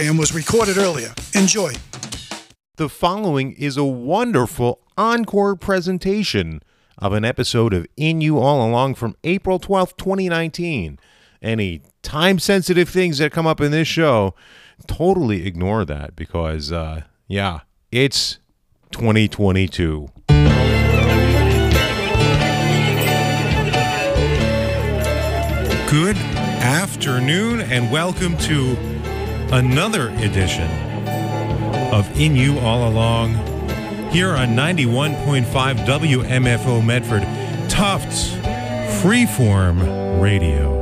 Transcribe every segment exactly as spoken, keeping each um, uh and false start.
and was recorded earlier. Enjoy. The following is a wonderful encore presentation of an episode of In You All Along from April twelfth, twenty nineteen. Any time-sensitive things that come up in this show, totally ignore that because, uh, yeah, it's twenty twenty-two. Good afternoon and welcome to another edition of In You All Along here on ninety-one point five W M F O Medford, Tufts Freeform Radio.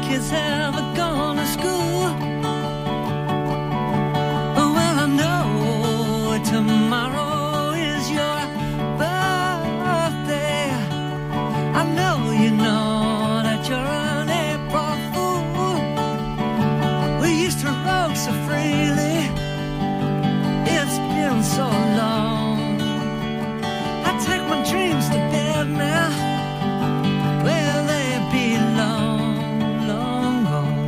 kids ever gone to school? Well, I know tomorrow is your birthday. I know you know that you're an April fool. We used to roam so freely. It's been so long. I take my dreams to bed now, where they belong, long gone.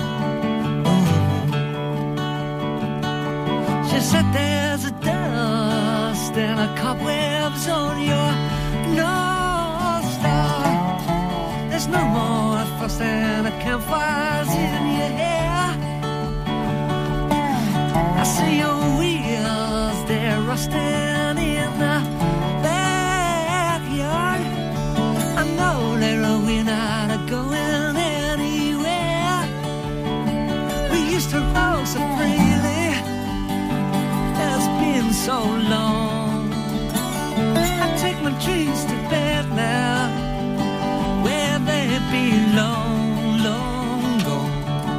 Oh. She said there's a dust and a cobwebs on your North Star. There's no more frost and a campfires in your hair. I see your wheels, they're rusting in the backyard. I know they're a we're not going anywhere. We used to roll so freely. It's been so long. I take my dreams to bed now, where they belong, long gone.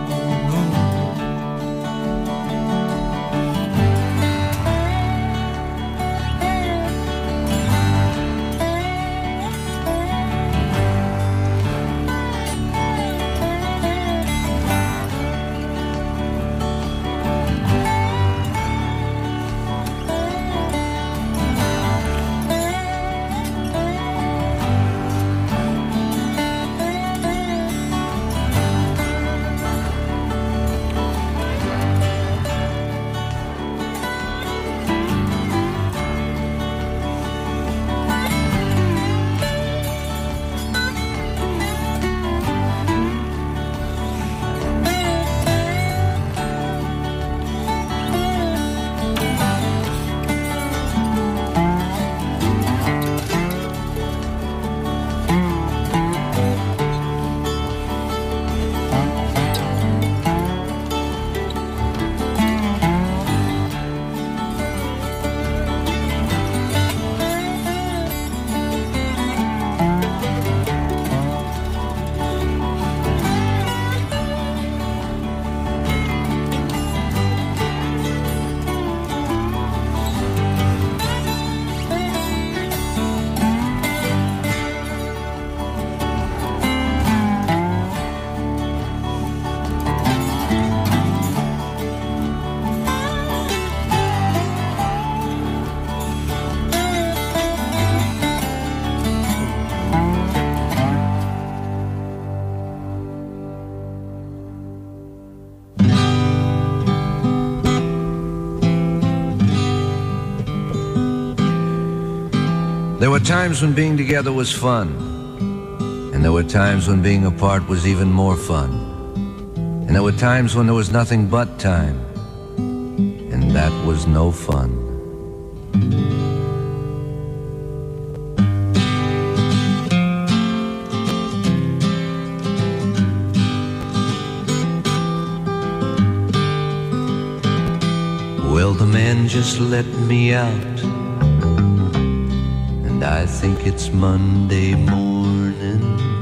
There were times when being together was fun, and there were times when being apart was even more fun. And there were times when there was nothing but time, and that was no fun. Well, the man just let me out, and I think it's Monday morning.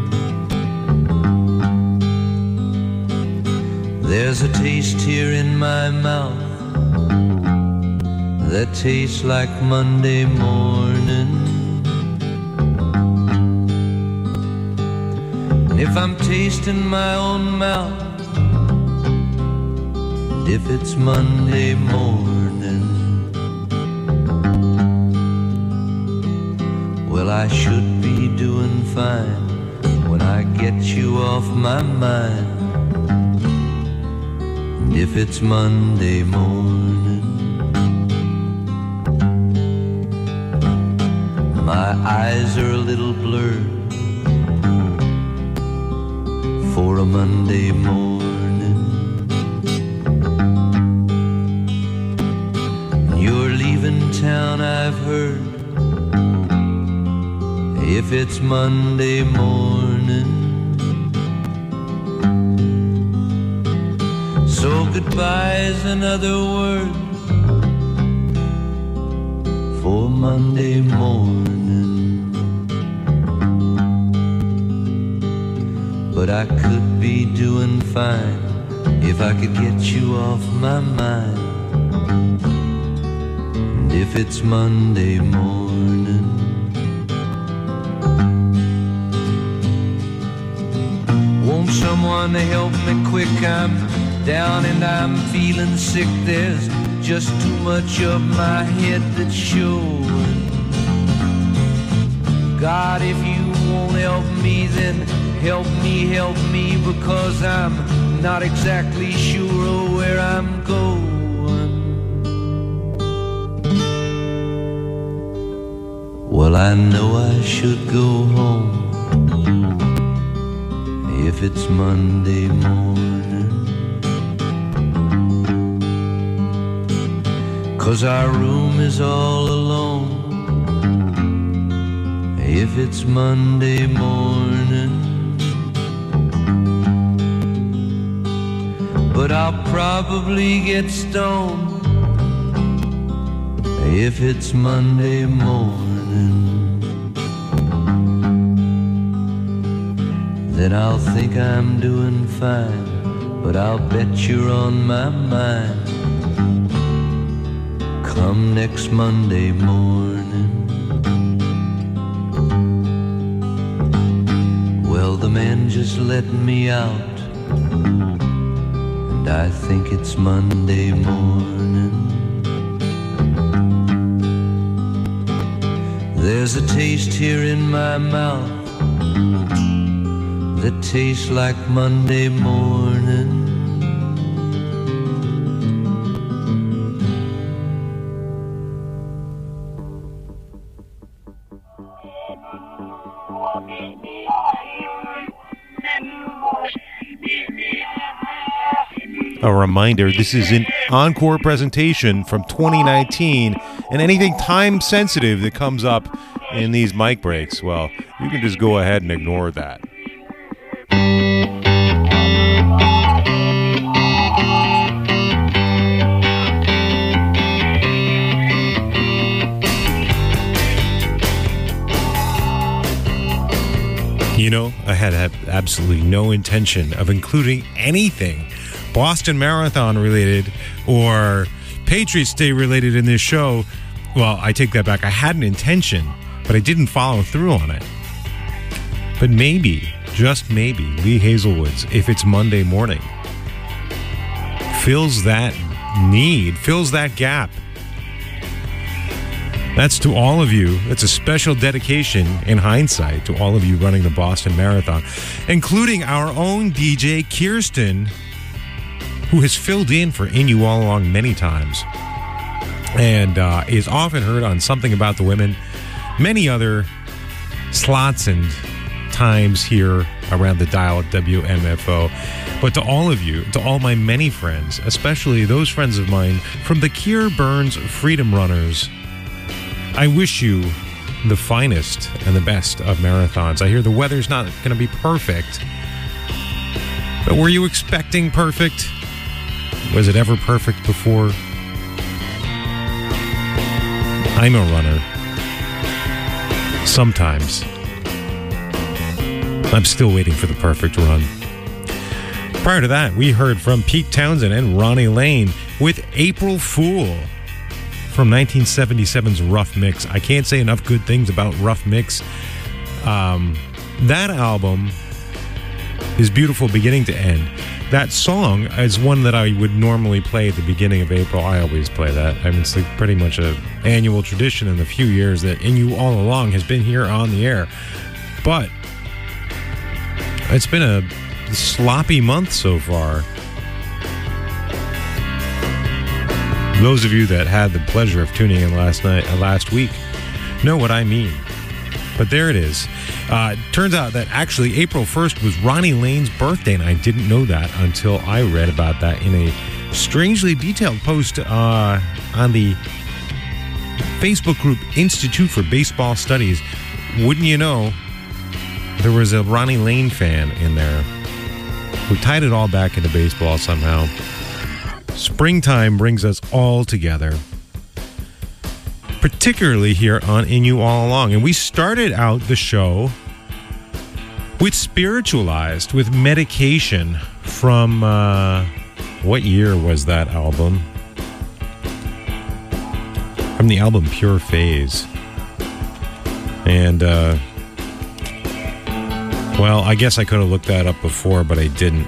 There's a taste here in my mouth that tastes like Monday morning. And if I'm tasting my own mouth, and if it's Monday morning, well, I should be doing fine when I get you off my mind. And if it's Monday morning, my eyes are a little blurred for a Monday morning. You're leaving town, I've heard. If it's Monday morning, so goodbye's another word for Monday morning. but I could be doing fine if I could get you off my mind. And if it's Monday morning, won't someone help me quick? I'm down and I'm feeling sick. There's just too much of my head that's showing. God, if you won't help me, then help me, help me, because I'm not exactly sure of where I'm going. Well, I know I should go home if it's Monday morning, 'cause our room is all alone if it's Monday morning. But I'll probably get stoned if it's Monday morning. Then I'll think I'm doing fine, but I'll bet you're on my mind come next Monday morning. Well, the man just let me out, and I think it's Monday morning. There's a taste here in my mouth that tastes like Monday morning. A reminder, this is an encore presentation from twenty nineteen, and anything time sensitive that comes up in these mic breaks, well, you can just go ahead and ignore that. You know, I had absolutely no intention of including anything Boston Marathon related or Patriots Day related in this show. Well, I take that back. I had an intention, but I didn't follow through on it. But maybe, just maybe, Lee Hazelwood's If It's Monday Morning fills that need, fills that gap. That's to all of you. That's a special dedication in hindsight to all of you running the Boston Marathon, including our own D J, Kirsten, who has filled in for In You All Along many times and uh, is often heard on Something About the Women, many other slots and times here around the dial at W M F O. But to all of you, to all my many friends, especially those friends of mine from the Keir Burns Freedom Runners, I wish you the finest and the best of marathons. I hear the weather's not going to be perfect, but were you expecting perfect? Was it ever perfect before? I'm a runner. Sometimes. I'm still waiting for the perfect run. Prior to that, we heard from Pete Townsend and Ronnie Lane with April Fool from nineteen seventy-seven's Rough Mix. I can't say enough good things about Rough Mix. Um, that album is beautiful beginning to end. That song is one that I would normally play at the beginning of April. I always play that. I mean, it's like pretty much an annual tradition in the few years that In You All Along has been here on the air. But it's been a sloppy month so far. Those of you that had the pleasure of tuning in last night, uh, last week, know what I mean. But there it is. Uh, turns out that actually April first was Ronnie Lane's birthday, and I didn't know that until I read about that in a strangely detailed post uh, on the Facebook group Institute for Baseball Studies. Wouldn't you know, there was a Ronnie Lane fan in there who tied it all back into baseball somehow. Springtime brings us all together, particularly here on In You All Along. And we started out the show with Spiritualized, with Medication from, uh, what year was that album? From the album Pure Phase. And, uh, well, I guess I could have looked that up before, but I didn't.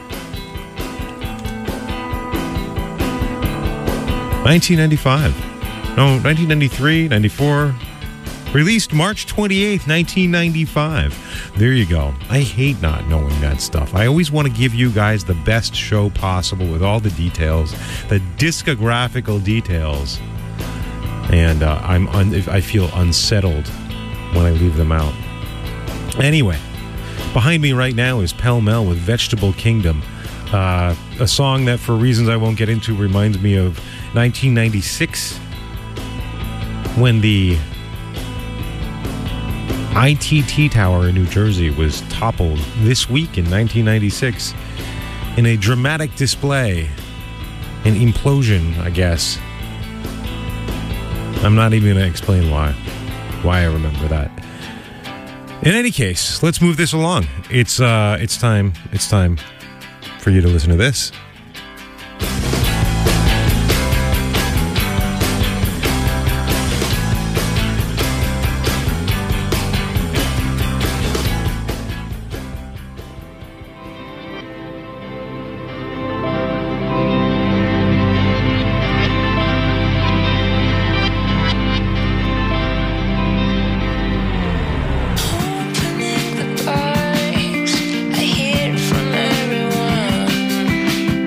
nineteen ninety-five. No, nineteen ninety-three, ninety-four. Released March twenty-eighth, nineteen ninety-five. There you go. I hate not knowing that stuff. I always want to give you guys the best show possible with all the details, the discographical details. And uh, I'm un- I feel unsettled when I leave them out. Anyway, behind me right now is Pell Mell with Vegetable Kingdom. Uh, a song that, for reasons I won't get into, reminds me of nineteen ninety-six, when the I T T Tower in New Jersey was toppled this week in nineteen ninety-six in a dramatic display, an implosion, I guess. I'm not even going to explain why, why I remember that. In any case, let's move this along. It's uh, it's time. It's time for you to listen to this. I hear from everyone.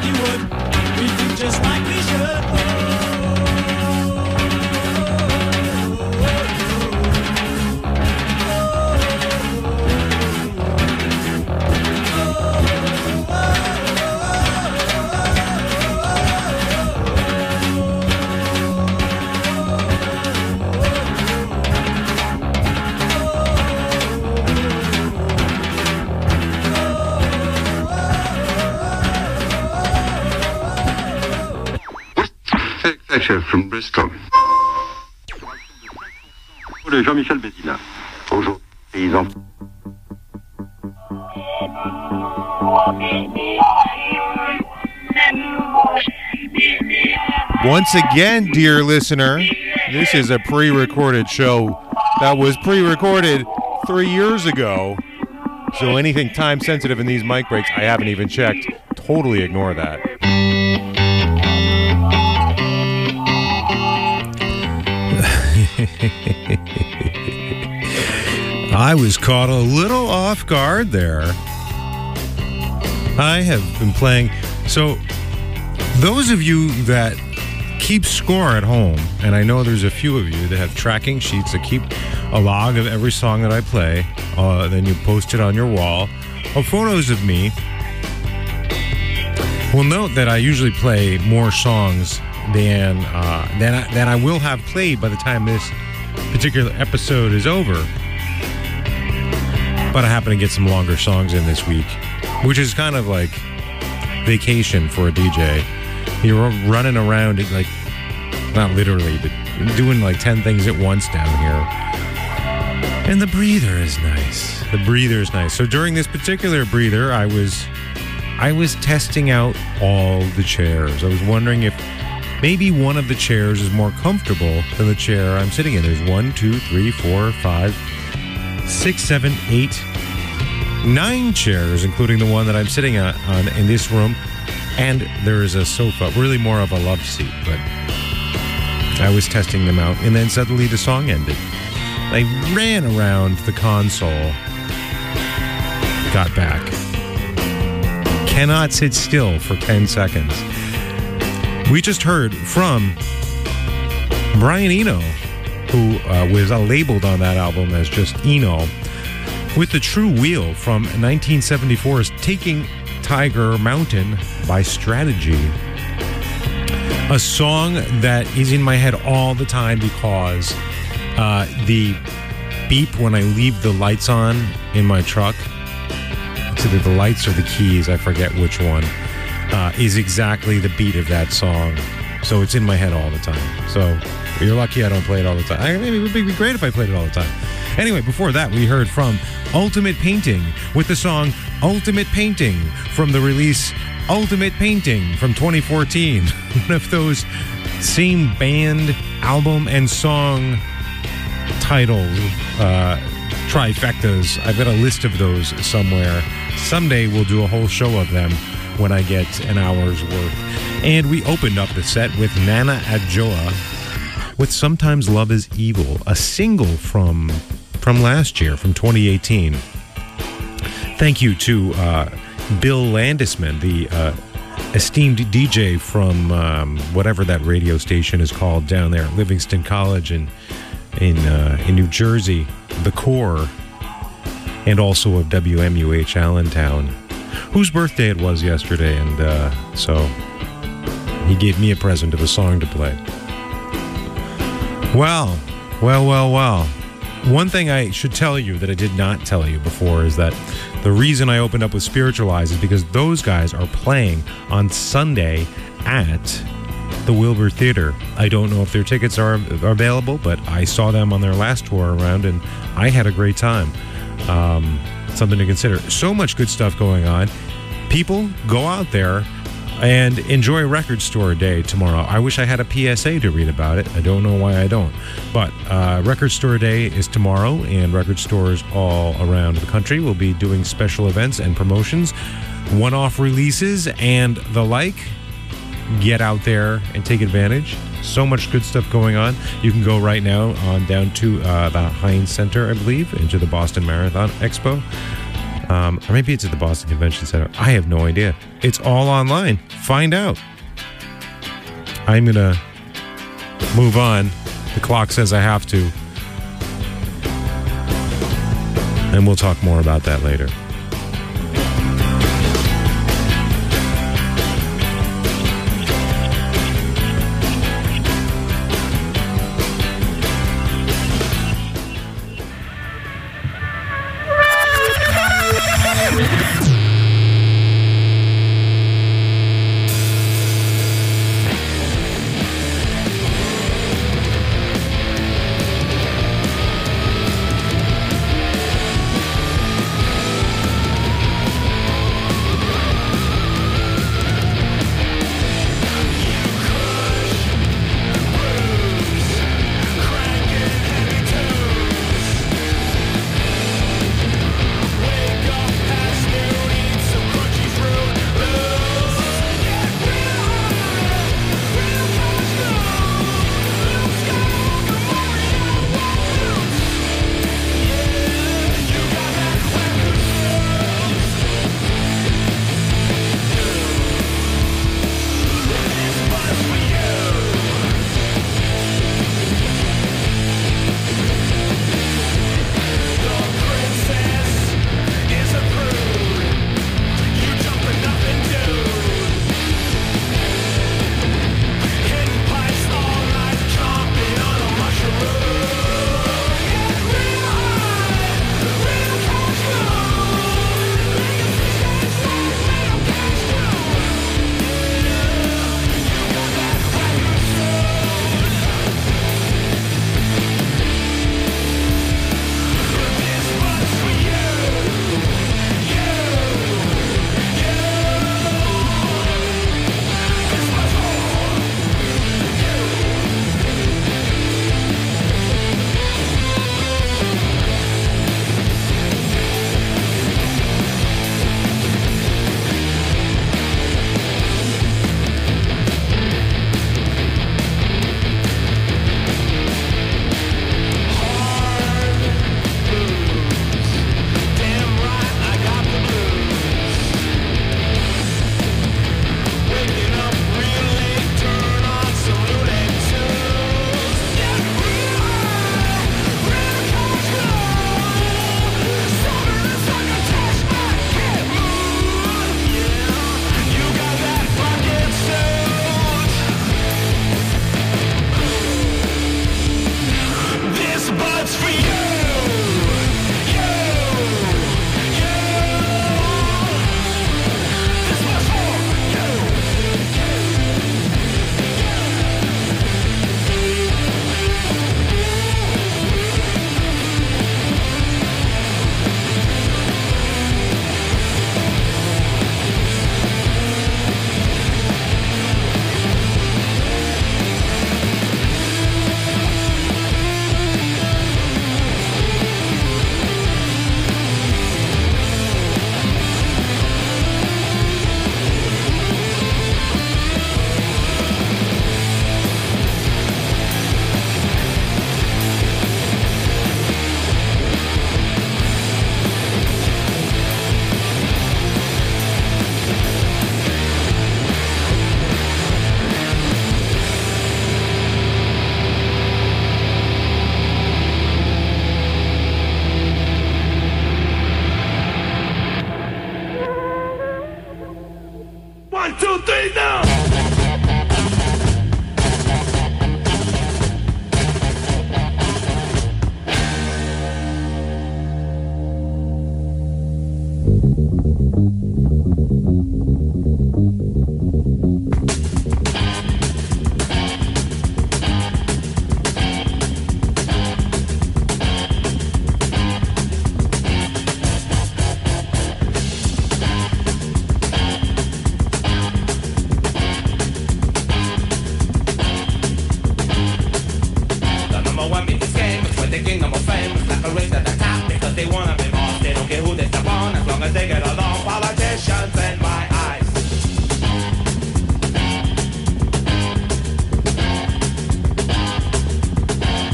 Hollywood. We do just like we should. From Bristol. De Jean-Michel Bédina. Aujourd'hui, paysans. Once again, dear listener, this is a pre-recorded show that was pre-recorded three years ago. So anything time sensitive in these mic breaks, I haven't even checked. Totally ignore that. I was caught a little off guard there. I have been playing. So, those of you that keep score at home, and I know there's a few of you that have tracking sheets that keep a log of every song that I play, uh, then you post it on your wall, of photos of me, will note that I usually play more songs than uh, than I, than I will have played by the time this particular episode is over. But I happen to get some longer songs in this week, which is kind of like vacation for a D J. You're running around, like, not literally, but doing like ten things at once down here. And the breather is nice. The breather is nice. So during this particular breather, I was I was testing out all the chairs. I was wondering if maybe one of the chairs is more comfortable than the chair I'm sitting in. There's one, two, three, four, five, six, seven, eight, nine chairs, including the one that I'm sitting on, on in this room. And there is a sofa, really more of a love seat, but I was testing them out. And then suddenly the song ended. I ran around the console, got back. Cannot sit still for ten seconds. We just heard from Brian Eno, who uh, was uh, labeled on that album as just Eno, with The True Wheel from nineteen seventy-four's Taking Tiger Mountain by Strategy. A song that is in my head all the time because uh, the beep when I leave the lights on in my truck, it's either the lights or the keys, I forget which one, uh, is exactly the beat of that song. So it's in my head all the time. So you're lucky I don't play it all the time. I, maybe it would be great if I played it all the time. Anyway, before that, we heard from Ultimate Painting with the song Ultimate Painting from the release Ultimate Painting from twenty fourteen. One of those same band, album, and song titles, uh, trifectas. I've got a list of those somewhere. Someday we'll do a whole show of them when I get an hour's worth. And we opened up the set with Nana Adjoa with Sometimes Love is Evil, a single from from last year, from twenty eighteen. Thank you to uh, Bill Landisman, the uh, esteemed D J from um, whatever that radio station is called down there at Livingston College in in uh, in New Jersey, the Core, and also of W M U H Allentown, whose birthday it was yesterday, and uh, so he gave me a present of a song to play. Well, well, well, well. One thing I should tell you that I did not tell you before is that the reason I opened up with Spiritualize is because those guys are playing on Sunday at the Wilbur Theater. I don't know if their tickets are, are available, but I saw them on their last tour around, and I had a great time. Um, something to consider. So much good stuff going on. People, go out there and enjoy Record Store Day tomorrow. I wish I had a P S A to read about it. I don't know why I don't. But uh, Record Store Day is tomorrow, and record stores all around the country will be doing special events and promotions, one-off releases, and the like. Get out there and take advantage. So much good stuff going on. You can go right now on down to uh, the Heinz Center, I believe, into the Boston Marathon Expo. Um, or maybe it's at the Boston Convention Center. I have no idea. It's all online. Find out. I'm going to move on. The clock says I have to. And we'll talk more about that later.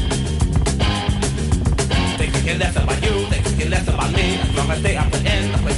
Less about you, they thinking less about me. As long as they up the end,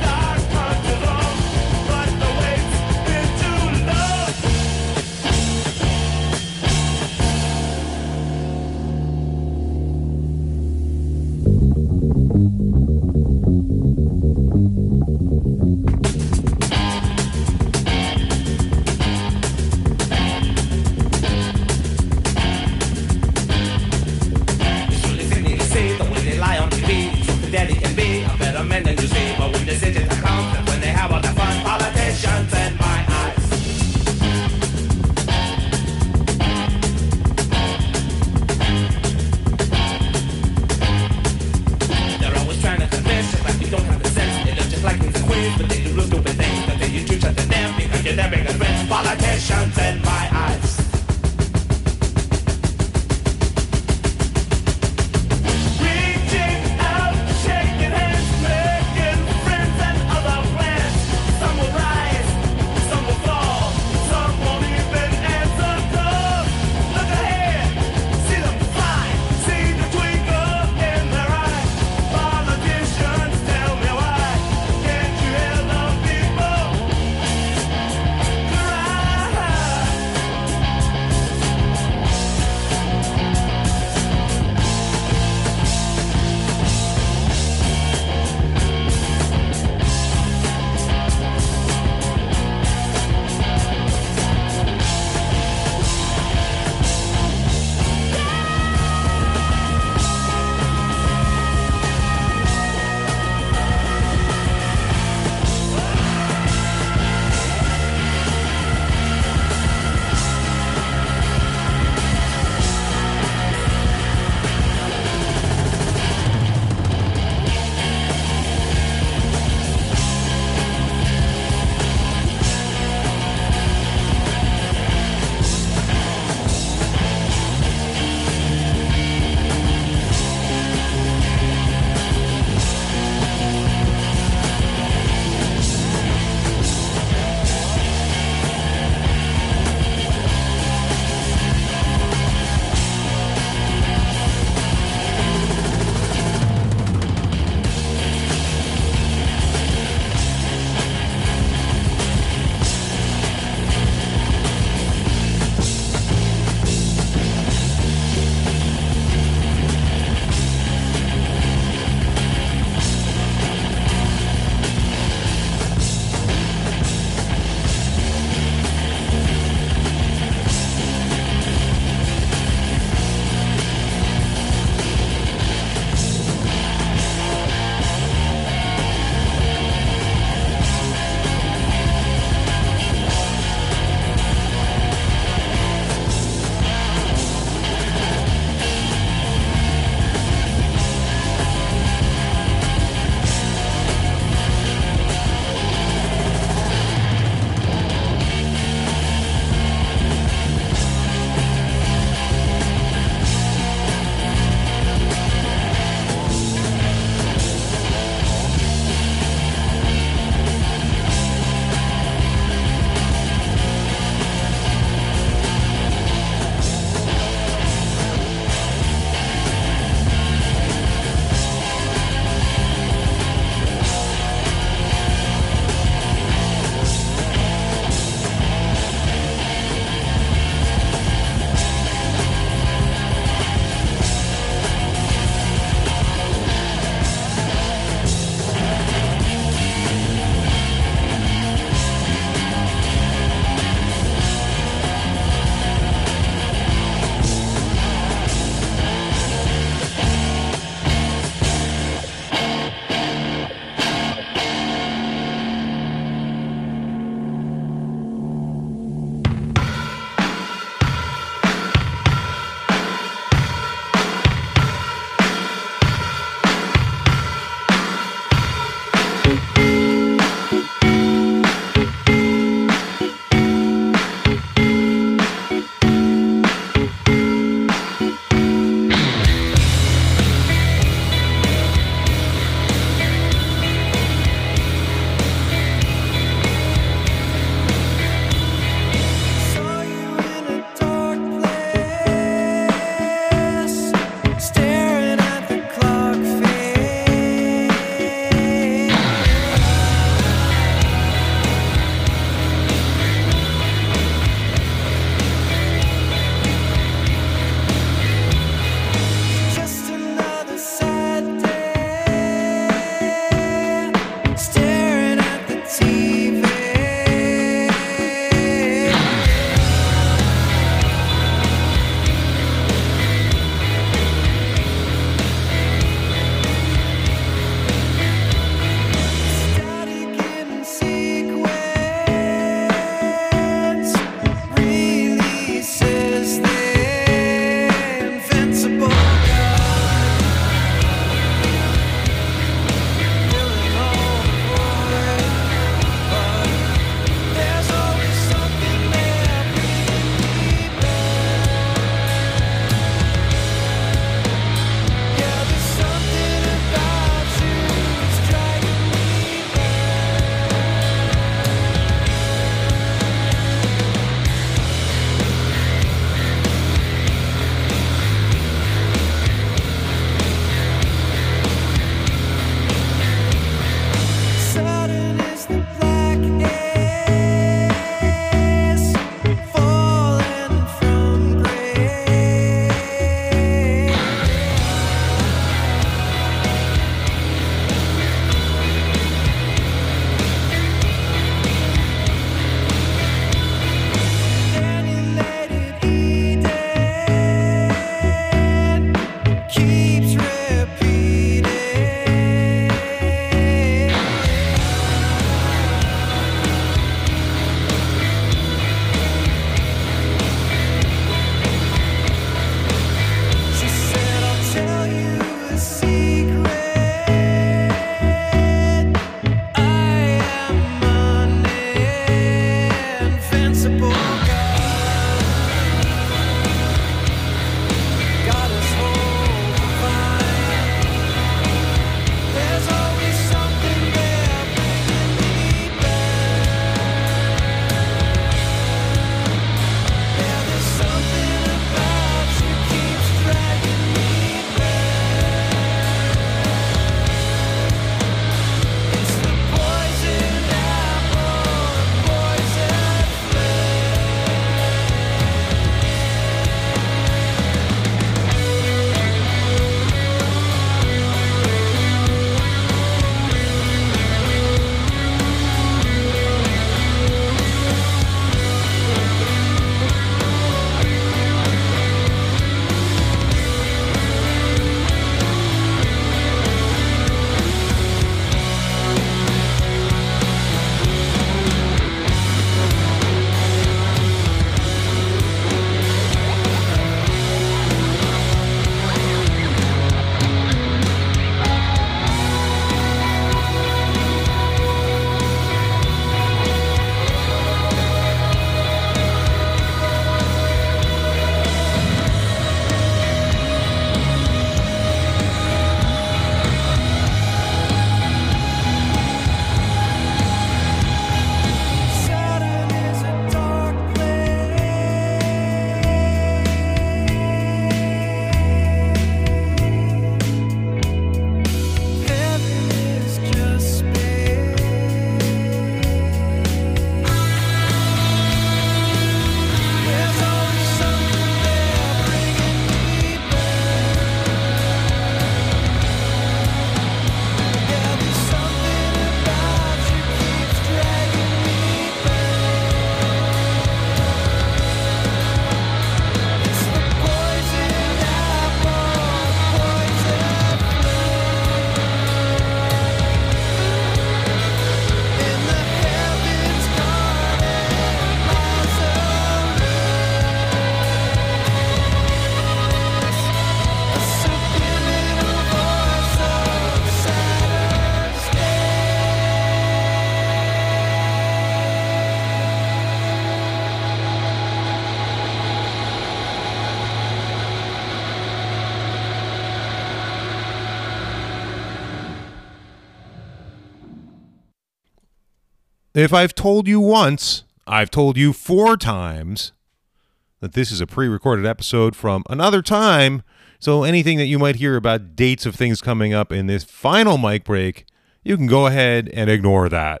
If I've told you once, I've told you four times that this is a pre-recorded episode from another time. So anything that you might hear about dates of things coming up in this final mic break, you can go ahead and ignore that.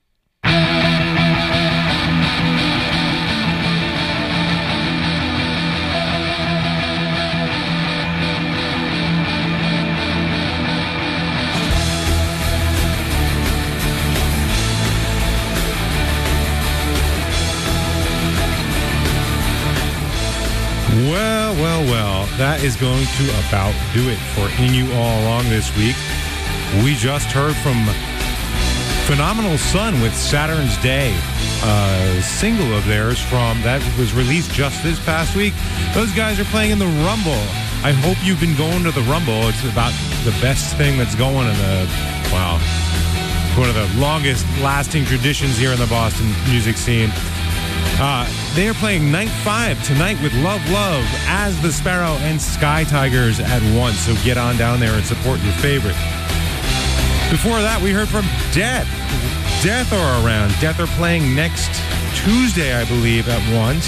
Well, well, well, that is going to about do it for In You All Along this week. We just heard from Phenomenal Sun with Saturn's Day, a single of theirs from that was released just this past week. Those guys are playing in the Rumble. I hope you've been going to the Rumble. It's about the best thing that's going in the, wow, one of the longest lasting traditions here in the Boston music scene. Uh, they are playing night five tonight with Love Love, As the Sparrow, and Sky Tigers at once. So get on down there and support your favorite. Before that, we heard from Death. Death are around. Death are playing next Tuesday, I believe, at once.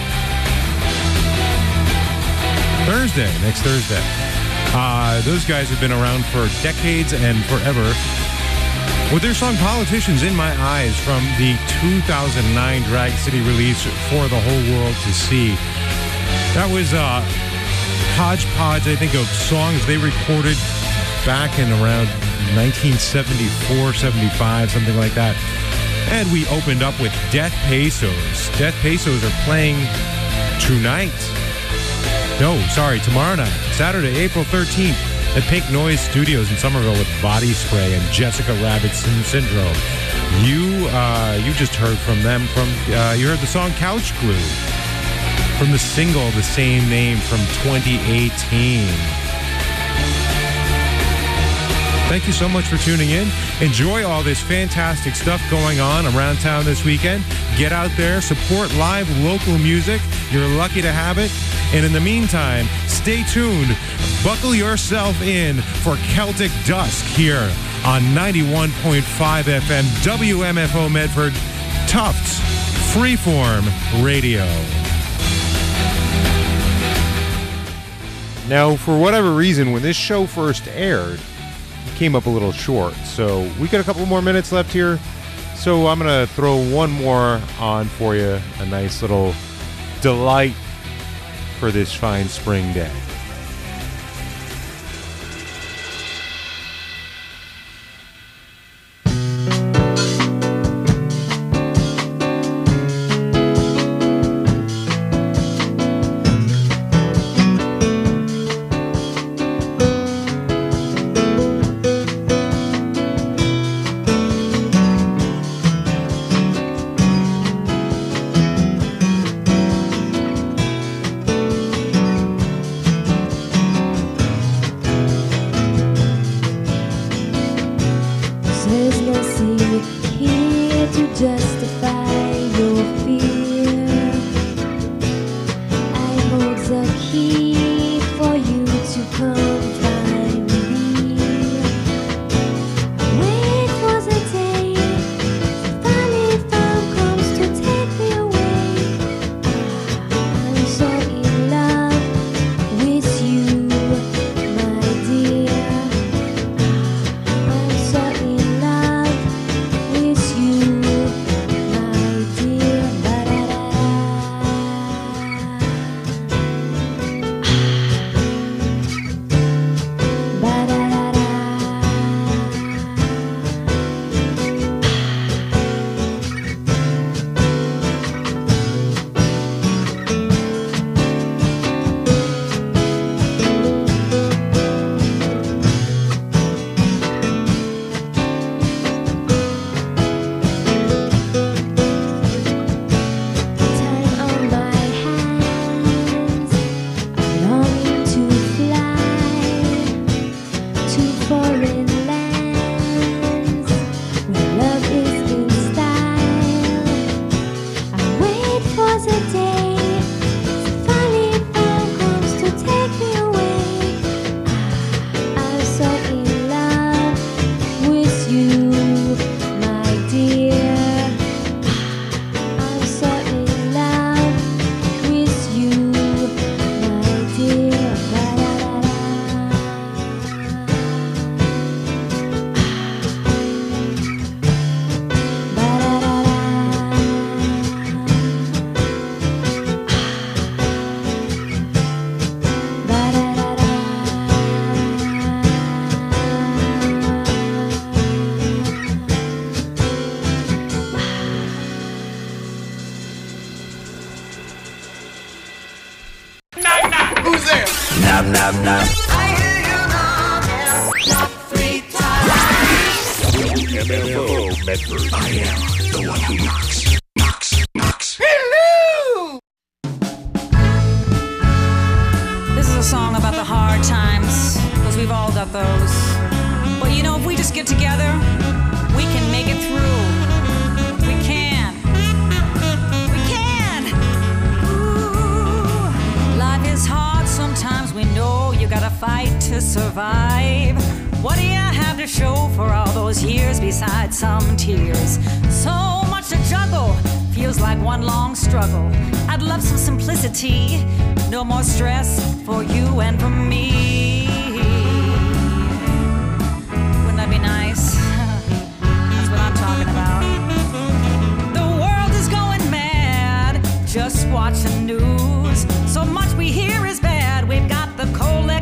Thursday, next Thursday. Uh, those guys have been around for decades and forever. With their song Politicians in My Eyes from the two thousand nine Drag City release For the Whole World to See. That was a hodgepodge, I think, of songs they recorded back in around nineteen seventy-four, seventy-five, something like that. And we opened up with Death Pesos. Death Pesos are playing tonight. No, sorry, tomorrow night, Saturday, April thirteenth. At Pink Noise Studios in Somerville with Body Spray and Jessica Rabbitson Syndrome. You uh, you just heard from them from, uh, you heard the song Couch Glue from the single the same name from twenty eighteen. Thank you so much for tuning in. Enjoy all this fantastic stuff going on around town this weekend. Get out there, support live local music. You're lucky to have it. And in the meantime, stay tuned. Buckle yourself in for Celtic Dusk here on ninety-one point five F M W M F O Medford, Tufts Freeform Radio. Now, for whatever reason, when this show first aired, it came up a little short. So we got a couple more minutes left here. So I'm going to throw one more on for you, a nice little delight for this fine spring day. I hear you knocking, knock three times. M F O Medford. I am the one who knocks, knocks, knocks. Hello! This is a song about the hard times, because we've all got those. But you know, if we just get together, we can make it through. We can. We can! Ooh, life is hard sometimes, we know you gotta fight to survive. What do you have to show for all those years besides some tears? So much to juggle, feels like one long struggle. I'd love some simplicity, no more stress for you and for me.